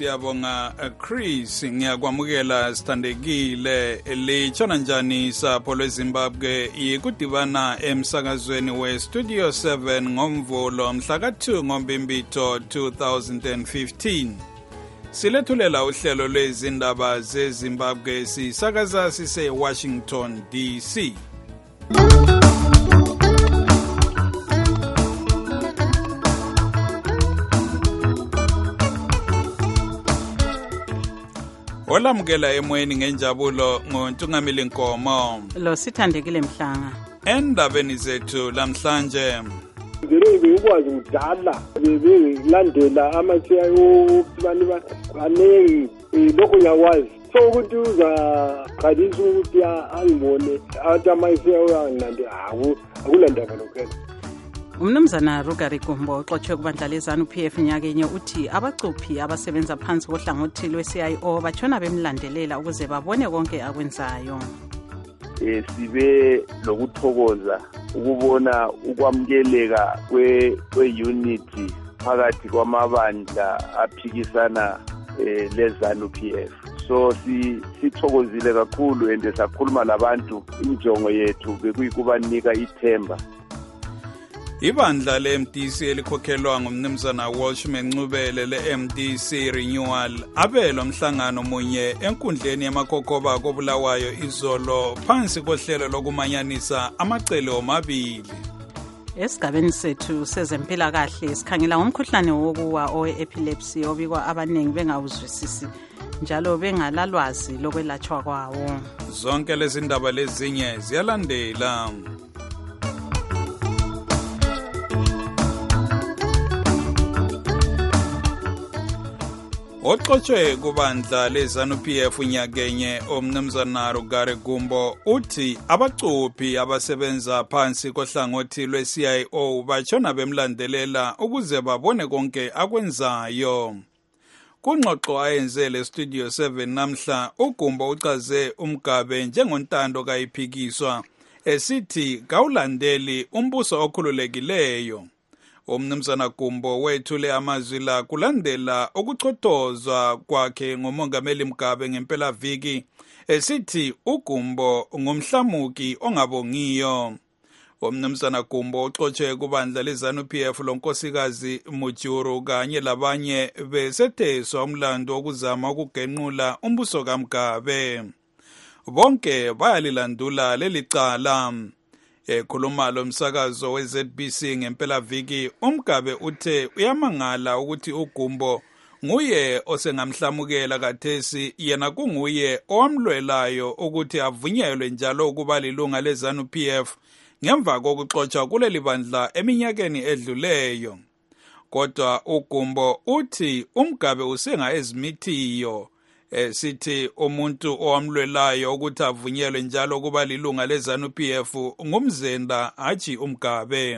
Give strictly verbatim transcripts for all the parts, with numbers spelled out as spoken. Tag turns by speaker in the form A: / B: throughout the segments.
A: siyabonga Chris, ngiyakwamukela sithandekile. Litshona njani sapho lweZimbabwe? Yikudibana emsakazweni we-Studio seven ngomvulo mhla ka two ngoMbimbitho two thousand fifteen. Silethulela uhlelo lwezindaba zeZimbabwe sisakaza sise Washington D C. Olamukela emoyeni ngenjabulo ngoNtungamili Nkomo.
B: Lo sithandekile Mhlanga.
A: Endabeni zethu lamhlanje.
C: Ngeke ukwazi ukudala bebelandela ama-CIO bani banengi lokho yakwazi. So ukuthi uzaqalisa ukuthi angibone athi ama-CIO anginande hawu akulandaba lokho.
B: Umnumzana Rugari Gumbo oxotshe kubandla lezanu P F nyakenye uthi abacuphi abasebenza phansi kohlangothi lwe-C I O batshona bemlandelela ukuze babone konke akwenzayo.
D: Eh sibe lokuthokoza ukubona ukwamukeleka kwe kwe-unity phakathi kwamabandla aphikisana eh, lezanu P F. So si sithokozile kakhulu ende sakhuluma labantu injongo yethu bekuyikubanika ithemba.
A: Ibandla le-M D C elikhokhelwa ngumnumzana Walshman Ncubele le-M D C Renewal abelo mhlangano munye enkundleni yamakhokhoba kobulawayo izolo phansi kohlelo lokumanyanisa amacele omabili.
B: Esigabeni sethu sezempilakahle sikhangela ngomkhuhlane wokuwa owe-epilepsy obikwa abaningi bengawuzwisisi njalo bengalalwazi lokwelatshwa kwawo.
A: Zonke lezi ndaba lezinye ziyalandela. Oxotshe kubandla lezanu P F nyakenye omnumzana Rugari Gumbo uthi abacuphi abasebenza phansi kohlangothi lwe-C I O batshona bemlandelela ukuze babone konke akwenzayo. Kungxoxo ayenze le-Studio seven namhla uGumbo uchaze umgabe njengontando kayiphikiswa esithi kawulandeli umbuso okhululekileyo. Umnumzana Gumbo wethule amazwi la kulandela ukuchotozwa kwakhe ngomongameli Mugabe ngempela viki esithi uGumbo ngumhlamuki ongabongiyo. Umnumzana Gumbo uxotshe kubandla lezanu P F lonkosikazi Mujuru kanye labanye besetheswa umlando wokuzama ukugenqula umbuso kaMugabe. Bonke bayalilandula lelicala. Ekhuluma lo msakazo we-Z B C ngempela viki uMugabe uthe uyamangala ukuthi uGumbo nguye osengamhlamukela kathesi yena kunguye owamlwelayo ukuthi avunyelwe njalo ukuba lilunga lezanu P F ngemva kokuxotsha kuleli bandla eminyakeni edluleyo. Kodwa uGumbo uthi uMugabe usenga ezimithiyo Eh, sithi umuntu owamlwelayo ukuthi avunyelwe njalo kuba lilunga lezanu P F ngumzenda haji uMugabe.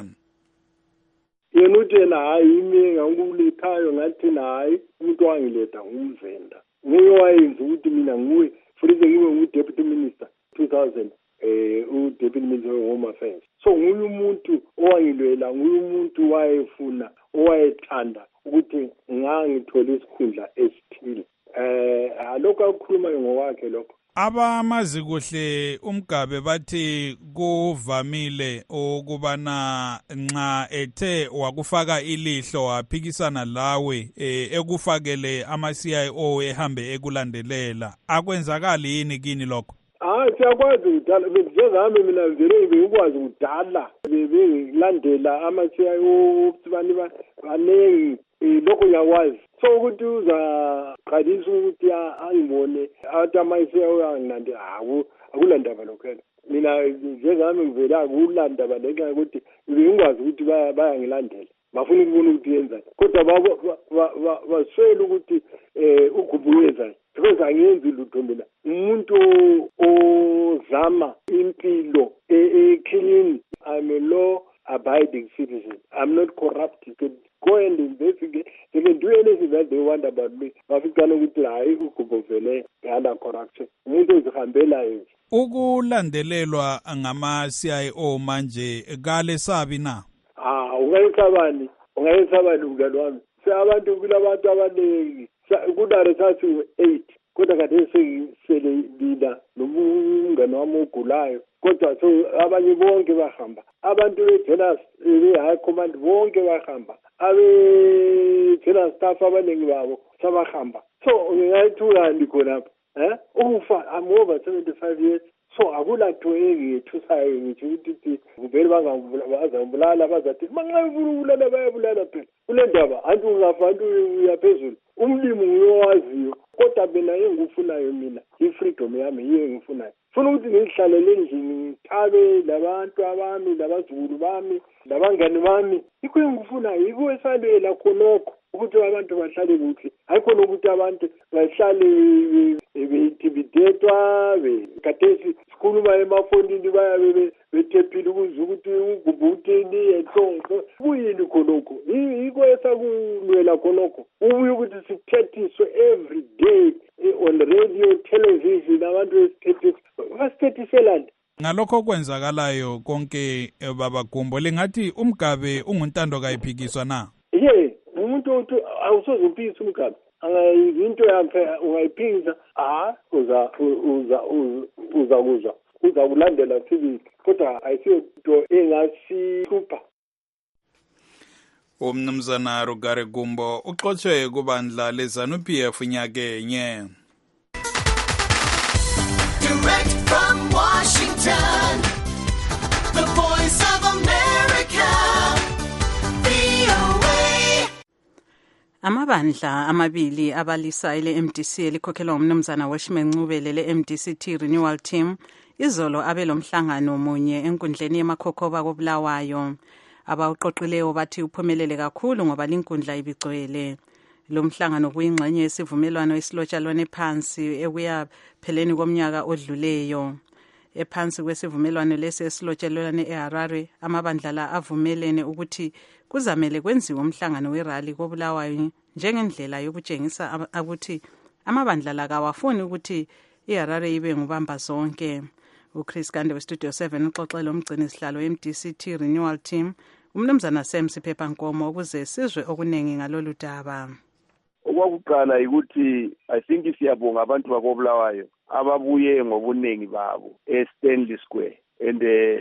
C: Yena uthi yena hayi imi ngakulethayo ngathi hayi umuntu wangiletha ngumzenda. Nguye wayenza ukuthi mina nguwe futhi ngibe ngu-deputy minister two thousand eh u-deputy minister of home affairs. So nguye umuntu owangilwela, nguye umuntu wayefuna owayethanda ukuthi ngangithola isikhundla esithile. Eh alokho akukhuluma ngowakhe lokho.
A: Abamazi kuhle uMugabe bathi kuvamile ukubana nxa ethe wakufaka ilihlo waphikisana lawe ekufakele ama-C I O ehambe ekulandelela. Akwenzakali yini kini lokho?
C: Ah siyakwazi ukudala bezizami mina vele bekwazi ukudala bebelandela ama-C I O bani banengi lokho yakwazi. So ukuthi uzaqalisa ukuthi angibone athi ama-C I O anginande hawu akulandaba lokho. Mina njengami ngivela akulandaba lenxa ukuthi ngikwazi ukuthi bayangilandela bafuna ukubona ukuthi yenzani kodwa baswele ukuthi uGumbo wenzani because angenzi lutho mina umuntu ozama impilo e-clean. I'm a law abiding citizen. I'm not corrupt. You can go and investigate. They can do anything that they want about me. Bafikana ukuthi hayi uGumbo vele ngala corruption. Umuntu uzihambela yena.
A: Ukulandelelwa ngama-C I O manje kale sabi na?
C: Ah, ungayisabani? Ungayisabani mngani wami? Seabantu kulabantu abaningi kudare sathi eight kodwa kade sele lila nomungane wami ogulayo kodwa so abanye bonke bahamba abantu be-Jonas be-high command bonke bahamba abe-Jonas staff abaningi babo sabahamba so ngingayithulani khonapha eh ufa I'm over seventy-five years so akulatho engithusayo ngithi ukuthi vele bangabulala bazathi manqabulala bayabulala phela kule ndaba anti ungafa anti uyaphezulu umlimi uyowaziyo kodwa mina engifunayo mina ifreedom yami yiyo engifunayo funa ukuthi ngihlalele endlini ngithabe labantu abami labazukulu bami labangani bami ikho engifunayo ikho esalela khonokho ukuthi abantu bahlale kuhle hayikhona ukuthi abantu bahlale be-intimidate-wa bekhathesi sikhuluma emafonini bayabe bethephile ukuze ukuthi ugubhutini ensonso kuyini khonokho yikho esakulwela khonokho ubuye ukuthi sithethiswe every day on radio television abantu besithethiswe basithethiselani
A: ngalokho kwenzakalayo konke baba Gumbo lingathi umgabe unguntando kayiphikiswa na
C: ye umuntu uthi awusoze uphikise umgabe into yakhe ungayiphikisa ah uza uza uza kuzwa uza kulandela sibili kodwa ayisiyo into engasihlupha.
A: Umnumzana Rugare Gumbo uxotshe kubandla leZANU-P F nyakenye.
E: Direct from Washington, the voice of America, V O A.
B: Amabandla amabili abalisa ile M D C elikhokhelwa umnumzana Weshman Ncubele le M D C T Renewal Team izolo abelomhlangano munye enkundleni yemakhokhoba koBulawayo. Abawuqoqileyo bathi uphumelele kakhulu ngoba linkundla ibigcwele. Lo mhlangano kuyingxenye yesivumelwano esilotshalwane phansi ekuya pheleni komnyaka odluleyo. Ephansi kwesivumelwano lesi esilotshalwane eHarare amabandla la avumelene ukuthi kuzamele kwenziwe umhlangano werally koBulawayo njengendlela yokutshengisa ukuthi amabandla la kawafuni ukuthi iHarare ibe ngubamba zonke. uChris Gande weStudio seven uxoxela umgcini sihlalo M D C T Renewal Team umnumzana Sam Siphepa Nkomo ukuze sizwe okunengi ngalolu daba.
D: Okwakuqala ukuthi I think siyabonga abantu bakoBulawayo ababuye ngobunengi babo eStanley Square and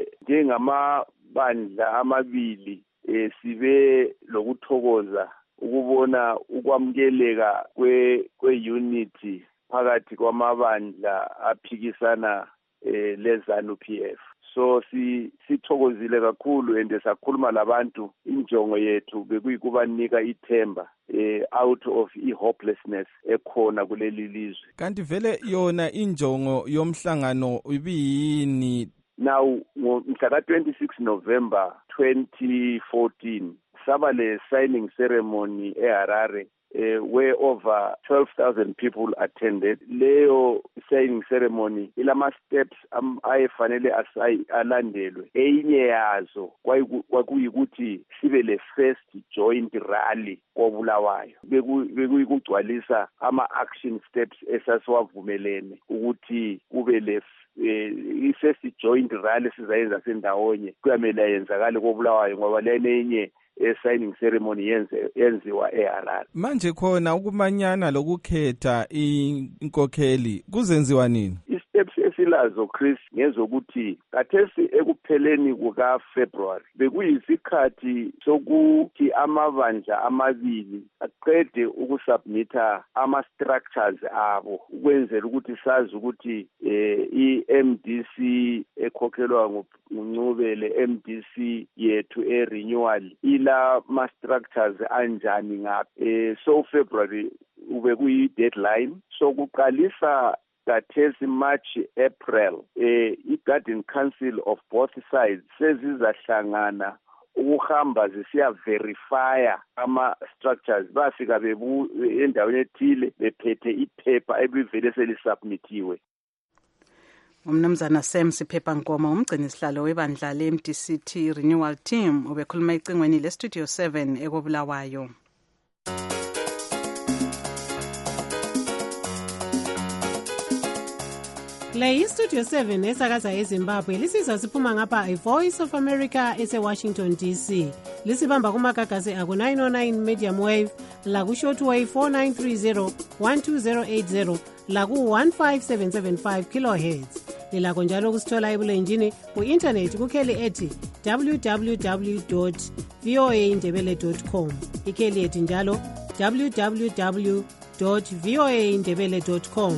D: njengamabandla amabili sibe lokuthokoza ukubona ukwamukeleka kwe kwe-unity phakathi kwamabandla aphikisana eh leZANU-P F. So si sithokozile kakhulu ende sakhuluma labantu injongo yethu bekuyikubanika ithemba eh out of ihopelessness ekhona kuleli lizwe.
F: Kanti vele yona injongo yomhlangano ibiyini?
D: Now ngomhla twenty-six November twenty fourteen saba le signing ceremony eHarare Uh, where over twelve thousand people attended. Leo signing ceremony ilama steps um, ayefanele alandelwe. Enye yazo kwakuyikuthi sibe le first joint rally koBulawayo. Bekuyikugcwalisa ama action steps esasiwavumelene ukuthi kube le i first joint rally sizayenza sendawonye kuyamela yenzakale koBulawayo ngoba lenye a signing ceremony yenze yenziwa eHarare.
F: Manje khona ukumanyana lokukhetha inkokheli kuzenziwa nini?
D: Steps esilazo Chris ngezokuthi kathesi ekupheleni kuka February bekuyisikhathi sokuthi amabandla amabili aqede ukusubmita ama structures abo ukwenzela ukuthi sazi ukuthi eh, i-M D C ekhokhelwa nguNcubele M D C yethu e-renewal ila ma structures anjani ngapha eh, so February ube kuyi deadline so kuqalisa kathesi March April eh i-Garden Council of both sides sezizahlangana ukuhamba zisiya verifya ama structures bafika bebu endaweni ethile bephethe iphepha ebivele selisubmitiwe.
B: Umnumzana Sam Siphepa Nkomo umgcini sihlalo webandla le M D C T Renewal Team ubekhuluma icingweni le Studio seven ekoBulawayo.
G: Le iStudio seven esakaza eZimbabwe lisizwa siphuma ngapha iVoice of America ese-Washington D C. Lisibamba kumagagasi aku nine oh nine medium wave, laku shortwave four nine three zero one two zero eight zero, laku one five seven seven five kilohertz. Lilakho njalo kusithola ebulenjini ku-internet kukheli ethi w w w dot v o a indebele dot com. Ikheli ethi njalo w w w dot v o a indebele dot com.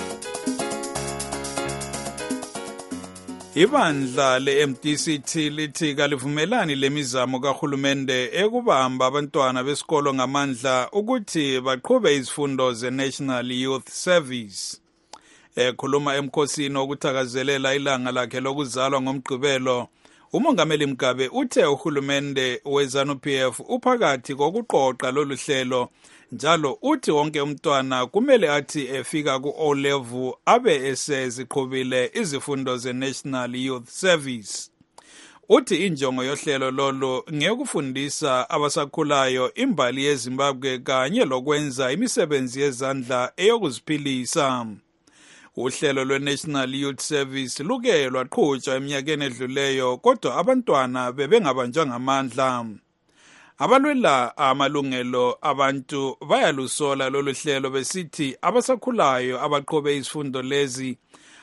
A: Ibandla le-M D C T lithi kalivumelani lemizamo kahulumende ekubamba abantwana besikolo ngamandla ukuthi baqhube izifundo ze-National Youth Service. Ekhuluma emkhosini okuthakazelela ilanga lakhe lokuzalwa ngomgqibelo, uMongameli Mugabe uthe uhulumende we-ZANU P F uphakathi kokuqoqa lolu hlelo, njalo uthi wonke umntwana kumele athi efika ku-O level abe eseziqhubile izifundo ze-National Youth Service. Uthi injongo yohlelo lolu ngeyokufundisa abasakhulayo imbali yeZimbabwe kanye lokwenza imisebenzi yezandla eyokuziphilisa. Uhlelo lwe-National Youth Service luke lwaqhutshwa eminyakeni edluleyo, kodwa abantwana bebengabanjwa ngamandla. Abalwela amalungelo abantu bayalusola lolu hlelo besithi abasakhulayo abaqobe izifundo lezi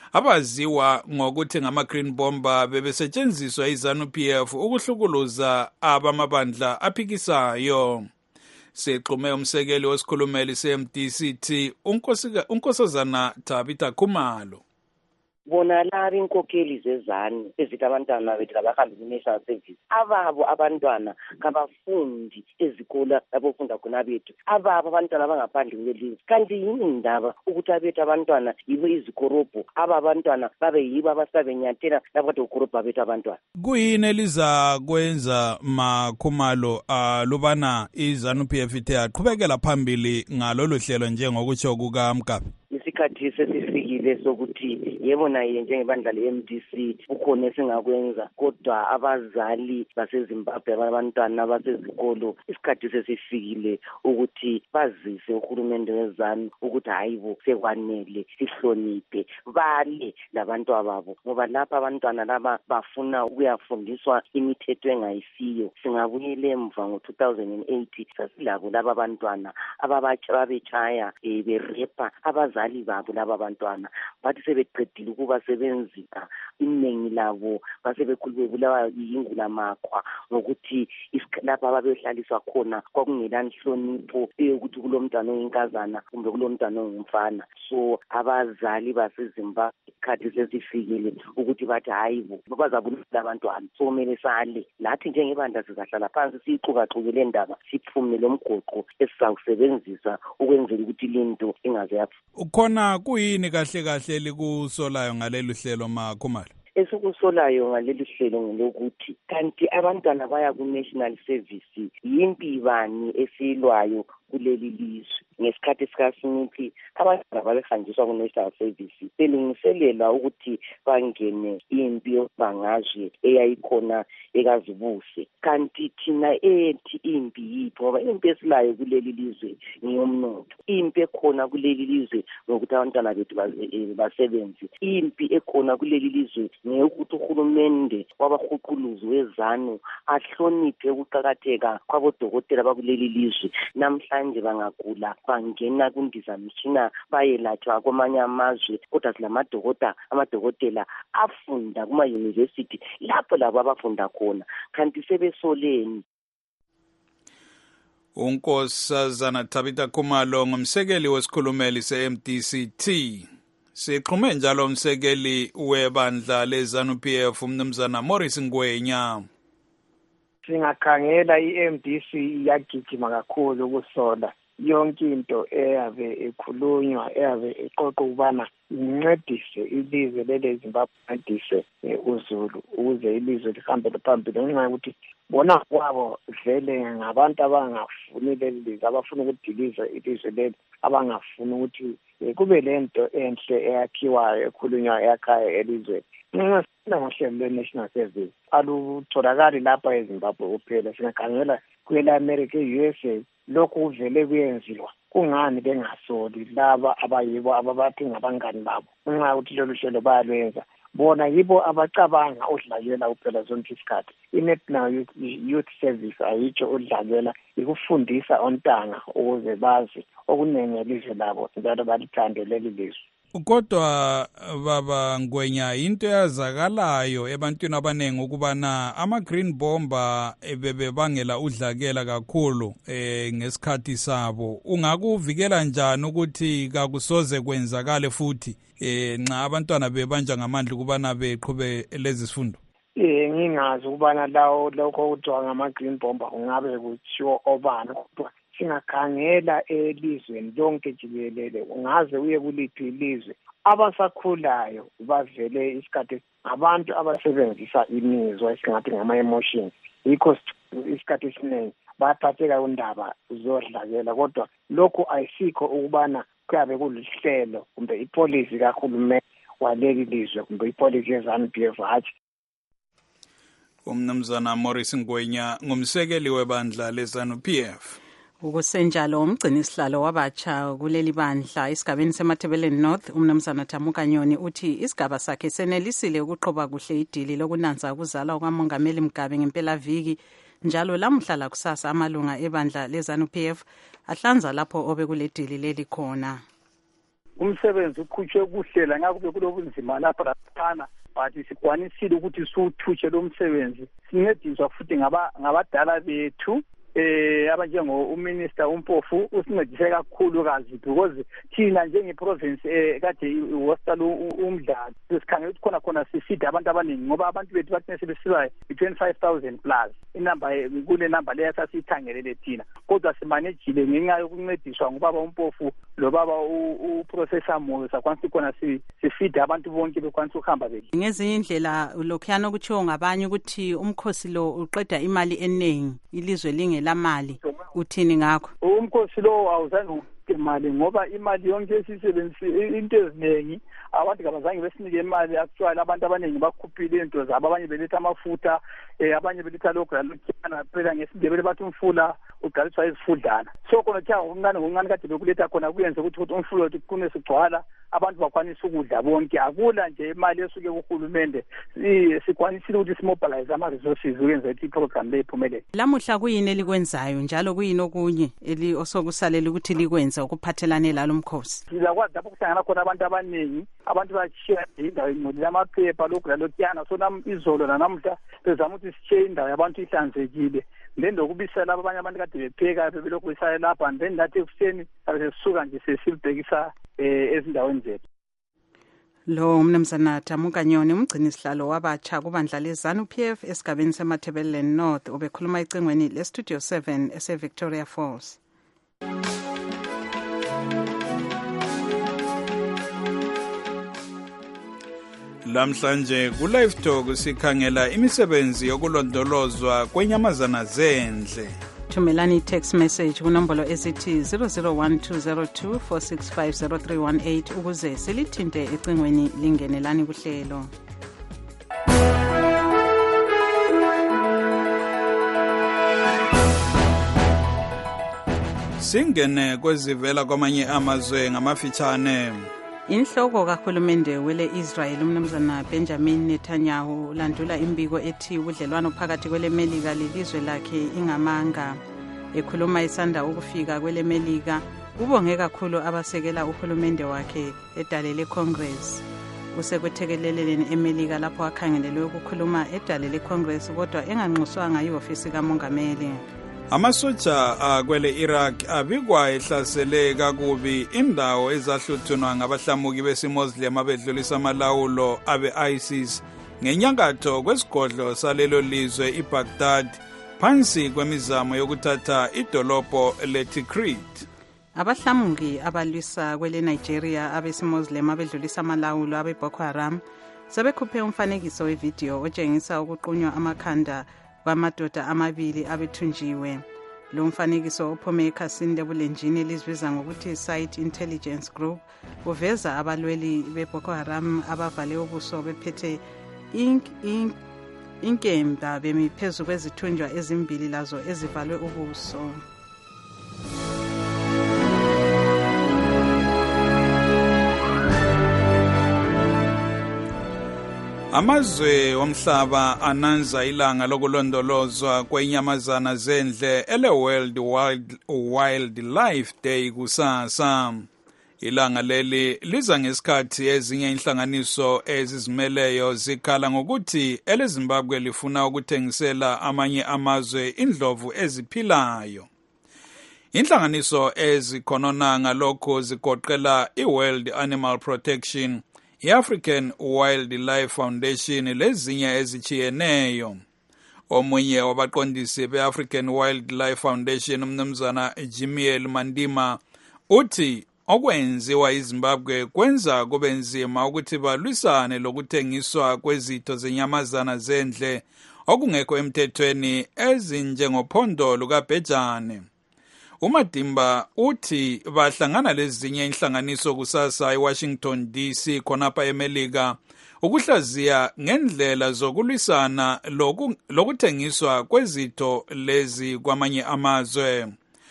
A: abaziwa ngokuthi ngama-Green Bomber bebesetshenziswa iZANU P F ukuhlukuluza abamabandla aphikisayo. Sixhume umsekeli wesikhulumeli se-M D C T uNkosazana Tabitha Khumalo.
H: Bona laba inkokheli zezani ezithi abantwana bethu abahambi ku-National Service, ababo abantwana ngabafundi ezikolo abofunda khona bethu, ababo abantwana abangaphandle kwelizwe. Kanti yini indaba ukuthi abethu abantwana yibo izikorobho, aba abantwana babe yibo abasabenyathela lapho kade ukorobho abethu abantwana?
A: Kuyini eliza kwenza Makhumalo alubana iZANU P F ithe aqhubekela phambili ngalolu hlelo njengokutsho kukaMgabe?
H: Isikhathi sesifikile sokuthi yebo naye njengebandla le-M D C ukhona esingakwenza, kodwa abazali baseZimbabwe abantwana basezikolo isikhathi sesifikile ukuthi bazise uhulumende wezanu ukuthi hayibo sekwanele sihloniphe bale labantu ababo, ngoba lapha abantwana laba bafuna ukuyafundiswa imithetho engayisiyo. Singabuyela emva ngo-two thousand eight sasilabo laba abantwana ababetshaya um berepa abazali babo laba abantwana, bathi sebeqedile ukubasebenzisa iningi labo basebekhulu bebulawa yingulamakhwa ngokuthi lapha ababehlaliswa khona kwakungela nhlonipho eyokuthi kulomntwana oyinkazana kumbe kulomntwana ongumfana. So abazali baseZimbabwe isikhathi sesifikile ukuthi bathi hayibo bazabulala abantwana, so kumele sale lathi njengebandla sizahlala phansi siyicukacuke le ndaba, siphume lo mgoqo esizawusebenzisa ukwenzela ukuthi linto ingaze yaphi.
A: Ukhona kuyini kahle kahle likusolayo ngalelu hlelo Makhumalo?
H: Esikusolayo ngaleli hlelo ngelokuthi kanti abantwana baya ku-National Service yimpi bani esiyilwayo kuleli lizwe. Ngesikhathi sikaSmith abantwana babehanjiswa ku-National Service belungiselela ukuthi bangene impi yobangazwe eyayikhona ekazibuse. Kanti thina ethi impi yiphi, ngoba impi esilayo kuleli lizwe ngiyomnotho, impi ekhona kuleli lizwe ngokuthi abantwana bethu basebenze, impi ekhona kuleli lizwe ngeyokuthi uhulumende wabahuquluzi wezanu ahloniphe ukuqakatheka kwabodokotela bakuleli lizwe. Namhlanje bangagula bangena kundizamishina bayelatshwa kwamanye amazwe, kodwa silamadokotela amadokotela afunda kuma-university lapho labo abafunda khona, kanti sebesoleni.
A: uNkosazana Tabitha Khumalo ngumsekeli wesikhulumeli se-M D C T. Sixhume njalo umsekeli webandla le-ZANU P F uMnumzana Morris Ngwenya.
I: Singakhangela i-M D C yagijima kakhulu ukusola yonke into eyabe ekhulunywa eyabe eqoqa ukubana incedise ilizwe lele Zimbabwe, incedise uZulu ukuze ilizwe lihambe phambili, ngenxa yokuthi bona kwabo vele ngabantu abangafuni leli lizwe, abafuna ukudiliza ilizwe leli, abangafuni ukuthi kube lento enhle eyakhiwayo ekhulunywa eyakhaya elizweni. Nxa ngohlelo lwe-National Service alutholakali lapha eZimbabwe kuphela, singakhangela kwele America, e-U S A, lokhu kuvele kuyenziwa kungani bengasoli laba abayibo ababathi ngabangani babo ngenxa yokuthi lolu hlelo bayalwenza bona yibo abacabanga udlalela uphela zonke isikhathi. I-National Youth, Youth Service ayitsho udlalela ikufundisa ontanga ukuze bazi okuningi ngelizwe labo njalo balithande leli lizwe.
A: Kodwa baba Ngwenya into yazakalayo ebantwini abanengi ukubana ama-green bomber bebebangela udlakela kakhulu eh ngesikhathi sabo. Ungakuvikela njani ukuthi kakusoze kwenzakale futhi eh nxa abantwana bebanja ngamandla ukubana beqhube lezi zifundo?
I: Eh ngingazi ukubana lawo lokho kuthiwa ngama-green bomber ungabe kuthiwa obani kodwa singakhangela elizweni lonke jikelele ungaze uye kuliphi ilizwe abasakhulayo bavele isikhathi abantu abasebenzisa imizwa esingathi ngama-emotions yikho isikhathi esiningi baphatheka undaba zodlakela kodwa lokhu ayisikho ukubana kuyabe kulihlelo kumbe ipolisi kahulumeni waleli lizwe kumbe ipolisi ye-ZANU P F hatshi.
A: Umnumzana Morris Ngwenya ngumsekeli webandla le-ZANU P F.
B: Ukusenjalo umgcini sihlalo wabatsha kuleli bandla isigabeni seMathebeleni North umnumzana Tamuka Nyoni uthi isigaba sakhe senelisile ukuqoba kuhle idili lokunanza ukuzala kwaMongameli Mugabe ngempela viki njalo lamhla kusasa amalunga ebandla le-ZANU P F ahlanza lapho obekuledili leli khona.
J: Umsebenzi uqhutshwe kuhlela ngakube kulobunzima lapha laphana but sikwanisile ukuthi siwuthutshe lo msebenzi sincediswa futhi ngaba ngabadala bethu eh abanjengo uminister uMpofu usincedise kakhulu kazi because thina njenge province eh kade iwostala umdlalo sikhangela ukuthi khona khona sifida abantu abaningi ngoba abantu bethu bathi sebesiba twenty-five thousand plus inamba kule number leya sasithangelele thina kodwa simanejile ngenxa yokuncediswa ngubaba uMpofu lo baba uprofessor Moza kwansi khona sifida abantu bonke bekwanisa ukuhamba bethu
B: ngezinye indlela lokhuyana ukuthiwa ngabanye ukuthi umkhosi lo uqeda imali eningi ilizwe linge lamali uthini ngakho?
J: Umkhosi lo awuzange imali ngoba imali yonke esisebenzisa into ezinengi abantu kabazange besinike imali actually abantu abaningi bakhuphile into zabo abanye beletha amafutha eh abanye beletha lokho lokutyana phela ngesindebele bathi umfula ugaliswa izifudlana so khona tya ungane ngungane kade bekuletha khona kuyenza ukuthi umfula uthi kune sigcwala abantu bakwanisa ukudla bonke akula nje imali esuke kuhulumende sikwanisile ukuthi simobilize ama resources ukwenza ukuthi iprogram lephumelele.
B: Lamuhla kuyini elikwenzayo njalo kuyini okunye eli osokusalela ukuthi likwenza ukuphathelane lalo mkhosi?
J: Sizakwazi lapho kuhlangana khona abantu abaningi abantu bashiya indawo ingcolile amaphepha lokhu lalotyana so nam izolo namhla bezama ukuthi sishiye indawo yabantu ihlanzekile then lokubisela abanye abantu kade bepheka bebelokhu bisaya lapha and then lathi ekuseni sisuka nje sesilibhekisa eh ezindaweni zethu.
B: Lo umnumzana Tamuka Nyoni umgcini sihlalo wabatsha kubandla le-ZANU P F esigabeni seMathebeleni North obekhuluma icingweni le-Studio seven ese-Victoria Falls.
A: Lamhlanje ku Live Talk sikhangela imisebenzi yokulondolozwa kwenyamazana zendle.
B: Thumelani text message kunombolo esithi zero zero one two zero two four six five zero three one eight ukuze silithinte ecingweni lingenelani kuhlelo.
A: Singene kwezivela kwamanye amazwe ngamafitshane.
B: Inhloko kahulumende wele Israel umnumzana Benjamin Netanyahu landula imbiko ethi ubudlelwano phakathi kwele Melika lelizwe lakhe ingamanga. Ekhuluma isanda ukufika kwele Melika ubonge kakhulu abasekela uhulumende wakhe edalele Congress. Usekwethekeleleni eMelika lapho akhangelelwe ukukhuluma edalele Congress kodwa enganxuswanga iofisi kamongameli.
A: Amasoja akwele Iraq abikwa ehlasele kakubi indawo ezahluthunwa ngabahlamuki besimuslim abedlulisa amalawulo abe ISIS ngenyakatho kwesigodlo salelo lizwe iBaghdad phansi kwemizamo yokuthatha idolobho leTikrit.
B: Abahlamuki abalwisa kwele Nigeria abesimuslim abedlulisa amalawulo abe Boko Haram sebekhuphe umfanekiso wevideo otshengisa ukuqunywa amakhanda kwamadoda amabili abethunjiwe. Lo mfanekiso ophume ekhasini lebulenjini elizwiza ngokuthi Site Intelligence Group uveza abalweli beBoko Haram abavale ubuso bephethe ink ink inkemba bemi phezu kwezithunjwa ezimbili lazo ezivalwe ubuso.
A: Amazwe omhlaba ananza ilanga lokulondolozwa kwenyamazana zendle ele World Wild Wildlife Day kusasa. Ilanga leli liza ngesikhathi ezinye inhlanganiso ezizimeleyo zikhala ngokuthi ele Zimbabwe lifuna ukuthengisela amanye amazwe indlovu eziphilayo. Inhlanganiso ezikhonona ngalokho zigoqela iWorld Animal Protection, i-African Wildlife Foundation lezinye ezichiyeneyo. Omunye wabaqondisi be-African Wildlife Foundation umnumzana Jimiel Mandima uthi okwenziwa iZimbabwe kwenza kube nzima ukuthi balwisane lokuthengiswa kwezitho zenyamazana zendle okungekho emthethweni ezinjengophondo lukabhejane. uMadimba uthi bahlangana lezinye inhlanganiso kusasa eWashington D C khonapha eMelika ukuhlaziya ngendlela zokulwisana lokuthengiswa kwezitho lezi kwamanye amazwe.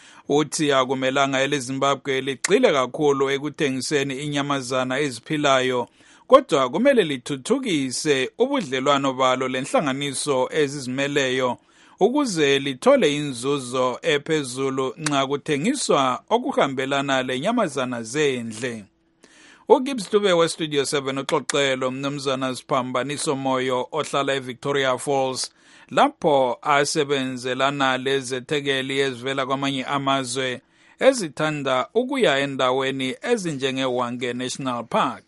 A: Uthi akumelanga eleZimbabwe ligxile kakhulu ekuthengiseni inyamazana eziphilayo, kodwa kumele lithuthukise ubudlelwano balo lenhlanganiso ezizimeleyo ukuze lithole inzuzo ephezulu nxa kuthengiswa okuhambelana lenyamazana zendle. uGibbs Dube weStudio seven uxoxelo mnumzana Siphambaniso Moyo ohlala eVictoria Falls lapho asebenzelana lezethekeli ezivela kwamanye amazwe ezithanda ukuya endaweni ezinjengeWange National Park.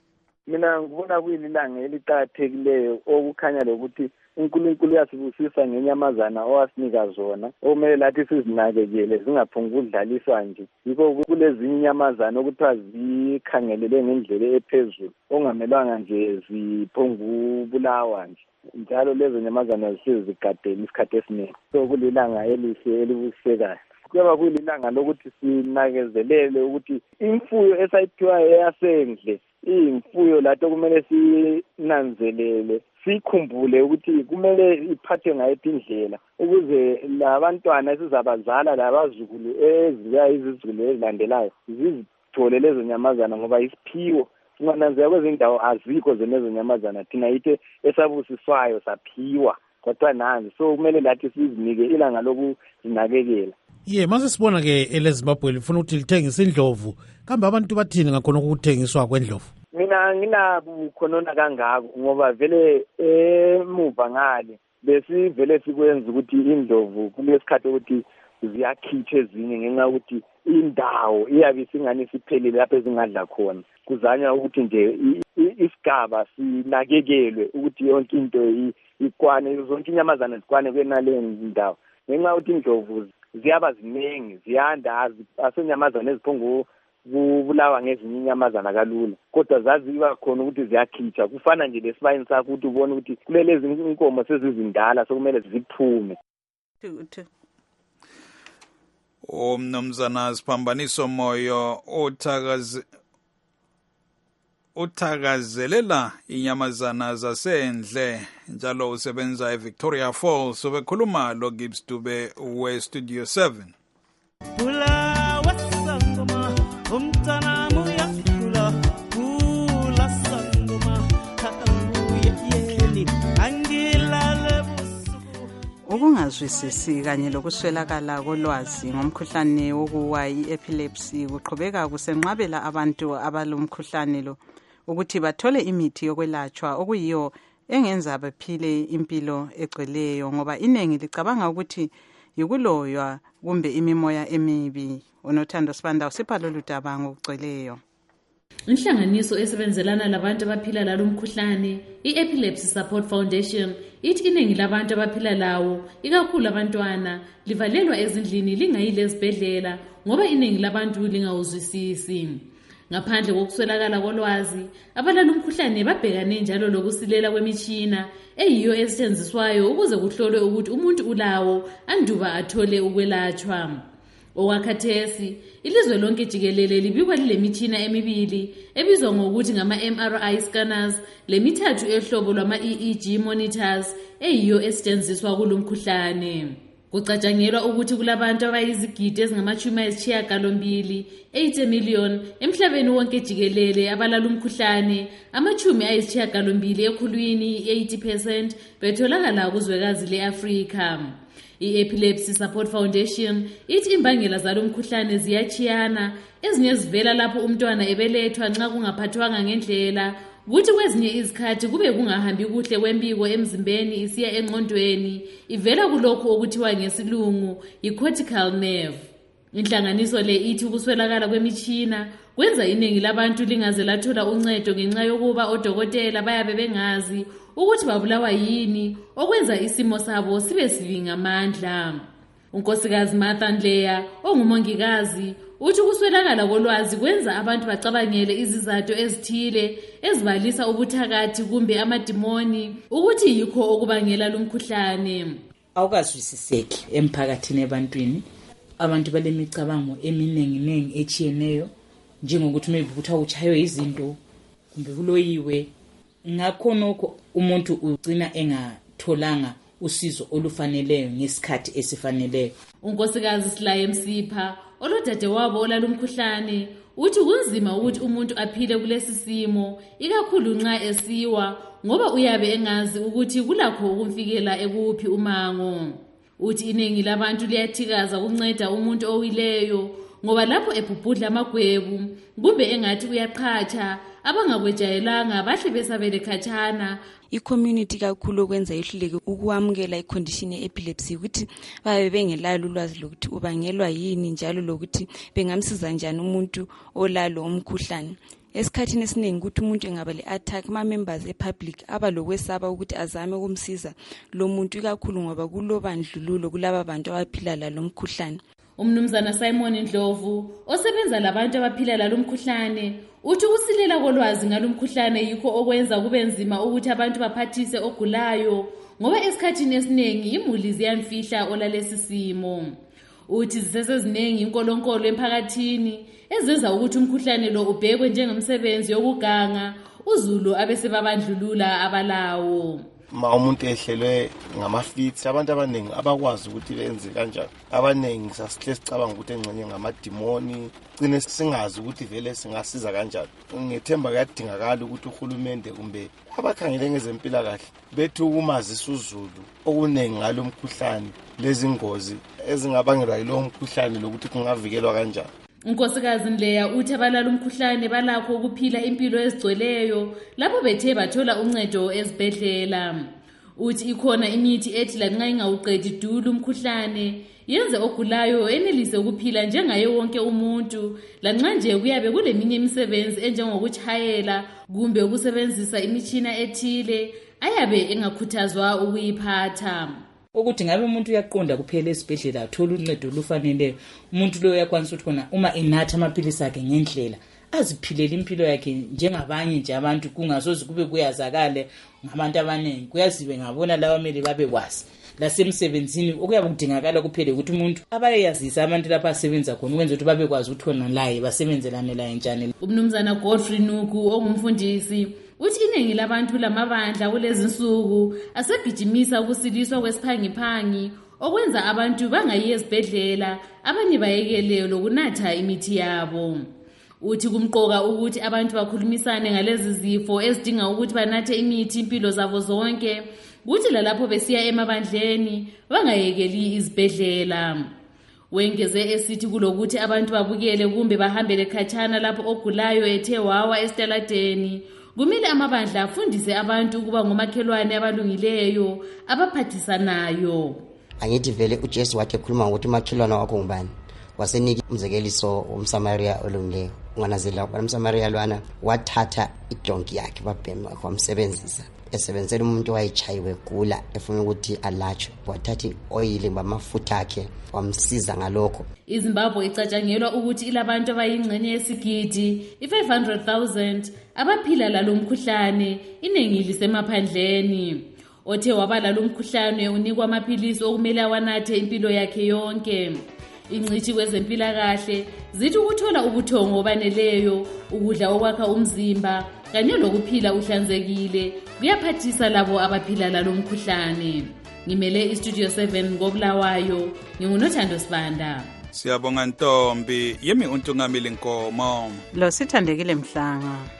I: Mina ngibona kuyilanga eliqhakathekileyo okukhanya lokuthi uNkulunkulu uyasibusisa ngenyamazana owasinika zona okumele lathi sizinakekele zingaphunga ukudlaliswa nje. Yikho kulezinye inyamazana okuthiwa zikhangelele ngendlela ephezulu ongamelanga nje ziphunga ubulawa nje. Njalo lezo nyamazana zisizigadela isikhathi esiningi. So kulilanga elihle elibusekayo. Kuba kuyilanga lokuthi sinakezelele ukuthi imfuyo esayiphiwa eyasendle imfuyo lato kumele sinanzelele sikhumbule ukuthi kumele iphathwe ngayiphi indlela ukuze labantwana esizabazala labazukulu eziya izizulu ezilandelayo zizithole lezo nyamazana ngoba isiphiwo. Singananzela kwezindawo azikho zenezo nyamazana thina yithe esabusiswayo saphiwa kodwa nanzi. So kumele lathi sizinike ilanga lokuzinakekela.
K: Ye mase sibona ke eleZimbabwe lifuna ukuthi lithengise indlovu, kambe abantu bathini ngakhona ukuthengiswa kwendlovu?
I: Mina nginakukhonona kangako ngoba vele emuva ngale besivele sikwenza ukuthi indlovu kulesikhathi ukuthi ziyakhitha ezinye ngenxa ukuthi indawo iyabe singani siphelile lapho ezingadla khona. Kuzanywa ukuthi nje isigaba sinakekelwe ukuthi yonke into ikwane, zonke inyamazana zikwane kwenale ndawo. Ngenxa ukuthi indlovu ziyaba ziningi ziyanda asenyamazana eziphongo kubulawa ngezinye inyamazana kalula, kodwa zaziba khona ukuthi ziyakhitha. Kufana nje lesibayini sakho ukuthi ubone ukuthi kulele izinkomo sezizindala sokumele ziphume.
A: Umnumzana Siphambaniso Moyo uthakaze uthakazelela inyamazana zasendle njalo usebenza eVictoria Falls. Ubekhuluma lo Gibbs Dube weStudio seven.
L: Pula wasangoma umtana muyakula pula sangoma kakabuye yeni angilale busuku.
B: Ukungazwisisi kanye lokuswelakala kolwazi ngomkhuhlane wokuwa i-epilepsy kuqhubeka kusenqabela abantu abalomkhuhlane lo ukuthi bathole imithi yokwelatshwa okuyiyo engenza baphile impilo egcweleyo, ngoba iningi licabanga ukuthi yikuloywa kumbe imimoya emibi. uNothando Sibanda usipha lolu daba ngokugcweleyo.
M: Inhlanganiso esebenzelana labantu abaphila lalo mkhuhlane i-Epilepsy Support Foundation ithi iningi labantu abaphila lawo ikakhulu abantwana livalelwa ezindlini lingayile ezibhedlela ngoba iningi labantu lingawuzwisisi. Ngaphandle kokuswelakala kolwazi, abalala umkhuhlane babhekane njalo lokusilela kwemitshina eyiyo esetshenziswayo ukuze kuhlolwe ukuthi umuntu ulawo anduba athole ukwelatshwa. Owakhathesi ilizwe lonke jikelele libikwa lilemitshina emibili ebizwa ngokuthi ngama-M R I scanners lemithathu ehlobo lwama-E E G monitors eyiyo esetshenziswa kulomkhuhlane. Kucatshangelwa ukuthi kulabantu abayizigidi ezingamashumi ayisishiyagalombili, eighty million, emhlabeni wonke jikelele abalala umkhuhlane, amashumi ayisishiyagalombili ekhulwini, eighty percent, betholakala kuzwekazi le-Afrika. I-Epilepsy Support Foundation ithi imbangela zalo mkhuhlane ziyachiyana, ezinye zivela lapho umntwana ebelethwa nxa kungaphathwanga ngendlela, kuthi kwezinye izikhathi kube kungahambi kuhle kwempiko emzimbeni isiya engqondweni, ivela kulokho okuthiwa ngesilungu i-cortical nerve. Inhlanganiso le ithi ukuswelakala kwemitshina kwenza iningi labantu lingaze lathola uncedo ngenxa yokuba odokotela bayabe bengazi ukuthi babulawa yini, okwenza isimo sabo sibe sibi ngamandla. Unkosikazi Martha Ndleya, ongumongikazi, uthi ukuswelakala kolwazi kwenza abantu bacabangele izizathu ezithile ezibalisa ubuthakathi kumbe amadimoni ukuthi yikho okubangela lumkhuhlane.
N: Awukazwisiseki emphakathini ebantwini, abantu balemicabango eminenginengi echiyeneyo, njengokuthi maybe kuthiwa uchaywe izinto kumbe kuloyiwe. Ngakho nokho umuntu ugcina engatholanga usizo olufaneleyo ngesikhathi esifaneleyo.
M: Unkosikazi Silaye Msipha, olodadewabo olalumkhuhlane, uthi kunzima ukuthi umuntu aphile kulesi simo, ikakhulu nxa esiwa, ngoba uyabe engazi ukuthi kulakho ukumfikela ekuphi umango. Uthi iningi labantu liyathikaza ukunceda umuntu owileyo, ngoba lapho ebhubhudla amagwebu kumbe engathi uyaqhatsha, abangakwejayelanga bahle besabele khatshana.
O: I-community kakhulu okwenza ihluleke ukwamukela i-condition ye-epilepsy ukuthi babe bengelalo ulwazi lokuthi ubangelwa yini njalo lokuthi bengamsiza njani umuntu olalo umkhuhlane. Esikhathini esiningi ukuthi umuntu engaba le-attack, ama-members e-public aba lokwesaba ukuthi azame ukumsiza lo muntu, ikakhulu ngoba kulobandlululo kulaba bantu abaphila lalo mkhuhlane.
M: Umnumzana Simon Ndlovu, osebenza labantu abaphila lalo mkhuhlane, uthi ukusilela kolwazi ngalomkhuhlane yikho okwenza kube nzima ukuthi abantu baphathise ogulayo, ngoba esikhathini esiningi imuli ziyamfihla olalesi simo. Uthi ziseseziningi inkolonkolo emphakathini ezenza ukuthi umkhuhlane lo ubhekwe njengomsebenzi yokuganga, uZulu abese babandlulula abalawo.
P: Ma umuntu ehlelwe ngamafithi, abantu abaningi abakwazi ukuthi benze kanjani. Abaningi sasihle sicabanga ukuthi engcenye ngamadimoni, cine singazi ukuthi vele singasiza kanjani. Ngithemba kuyadingakala ukuthi uhulumende kumbe abakhangele ngezempilakahle bethu umazisa uZulu okuningi ngalo mkhuhlane, lezi ngozi ezingabangelwa yilo mkhuhlane lokuthi kungavikelwa kanjani.
M: Unkosikazi Ndleya uthi abalala umkhuhlane balakho ukuphila impilo ezigcweleyo lapho bethe bathola uncedo ezibhedlela. Uthi ikhona imithi ethi lanxa ingawuqedi dulu umkhuhlane yenze ogulayo enelise ukuphila njengaye wonke umuntu, lanxa nje kuyabe kuleminye imisebenzi enjengokuchayela kumbe ukusebenzisa imitshina ethile ayabe engakhuthazwa ukuyiphatha.
N: Ukuthi ngabe umuntu uyaqonda kuphela esibhedlela athola uncedo olufaneleyo, umuntu lo uyakwanisa ukuthi khona uma enatha amaphilisi akhe ngendlela aziphilela impilo yakhe njengabanye nje abantu, kungasoze kube kuyazakale ngabantu abaningi. Kuyaziwe ngabona lawa mele babe kwazi lasemsebenzini okuyabe kudingakala kuphele ukuthi umuntu abayazisa abantu lapha asebenza khona ukwenza ukuthi babe kwazi ukuthi khona laye basebenzelane laye njani.
M: Umnumzana Godfrey Nuku, ongumfundisi, uthi iningi labantu lamabandla kulezi nsuku asegijimisa ukusiliswa kwesiphangiphangi, okwenza abantu bangayi ezibhedlela, abanye bayekele lokunatha imithi yabo. Uthi kumqoka ukuthi abantu bakhulumisane ngalezi zifo ezidinga ukuthi banathe imithi impilo zabo zonke, kuthi lalapho besiya emabandleni bangayekeli izibhedlela. Wengeze esithi kulokuthi abantu babukele kumbe bahambele khatshana lapho ogulayo ethe wawa esitaladeni, kumele amabandla afundise abantu ukuba ngomakhelwane abalungileyo abaphathisanayo.
Q: Angithi vele uJesu wathi ekhuluma ukuthi umakhelwane wakho ngubani, waseniki umzekeliso umSamaria olungileyo. Unganazela umSamaria lwana wathatha idonki yakhe babhema kwamsebenzisa, esebenzela umuntu wayichayiwe gula efuna ukuthi alatshwe, wathatha oil bamafutha akhe wamsiza ngalokho.
M: iZimbabwe icatshangelwa ukuthi ilabantu abayingxenye yesigidi i-five hundred thousand abaphila lalo mkhuhlane, iningi lisemaphandleni. Othe wabala lo mkhuhlane unikwa amaphilisi okumele awanathe impilo yakhe yonke. Ingcithi kwezempilakahle zithi ukuthola ubuthongo obaneleyo, ukudla okwakha umzimba kanye lokuphila uhlanzekile kuyaphathisa labo abaphila lalo mkhuhlane. ngimele istudio seven ngobulawayo ngingunothando Sibanda.
A: Siyabonga Ntombi, yimi uNtungamili Nkomo.
B: Lo sithandekile Mhlanga.